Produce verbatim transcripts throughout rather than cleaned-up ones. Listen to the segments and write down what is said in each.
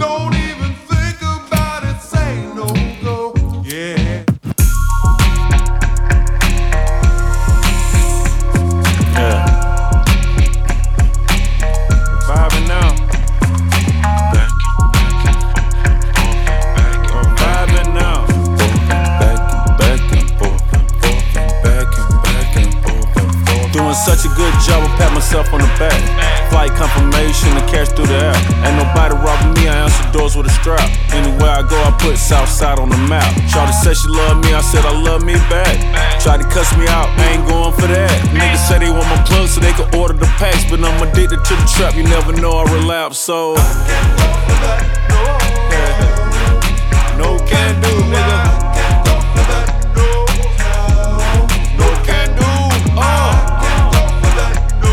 Don't even think about it, say no go. Yeah. Yeah. Vibing now. Back, back and forth, back and vibing now. Back and back and forth, back and back and forth, and forth. Doing such a good job, I pat myself on the back. Flight confirmation, the cash through the app. Ain't nobody robbing me, I answer doors with a strap. Anywhere I go, I put Southside on the map. Shawty said she love me, I said I love me back. Tried to cuss me out, I ain't going for that. Niggas say they want my plug so they can order the packs, but I'm addicted to the trap, you never know I relapse, so I can't go for that, no. yeah. No can do, nigga. I can't go for that, no. No can do, uh. I can't go for that,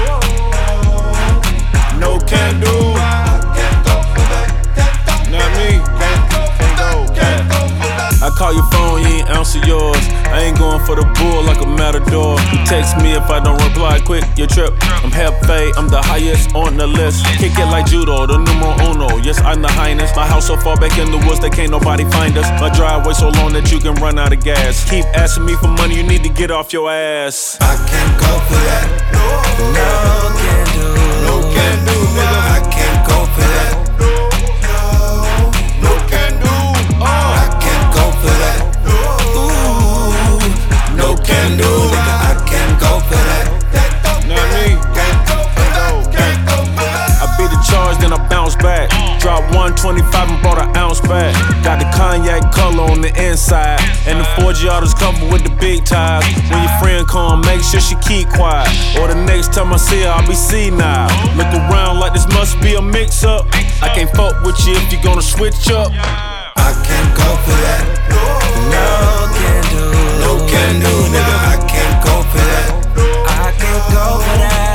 no. No can do. I can't go for that, can't go. Not me. Can't go for that, can't go for that. I call your phone, you ain't answer yours. I ain't going for the bull like a matador. You text me if I don't reply quick, you trip. I'm Hefe, I'm the highest on the list. Kick it like judo, the numero uno. Yes, I'm the highness. My house so far back in the woods that can't nobody find us. My driveway so long that you can run out of gas. Keep asking me for money, you need to get off your ass. I can't go for that, no. No can do. No can do, nigga. I can't go for that, no. No can do, uh. I can't go for that, no. No can do, Nigga, I can't go for that. not me. Can't go for that, can't go for that. I beat the charge, then I bounce back. Drop one twenty-five and brought an ounce back. Got the cognac color on the inside, and the four G autos covered with the big ties. When your friend come, make sure she keep quiet, or the next time I see her, I'll be senile. Look around like this must be a mix-up. I can't fuck with you if you gonna switch up. I can't go for that, no. No can do. No can do, nigga. I can't go for that. I can't go for that.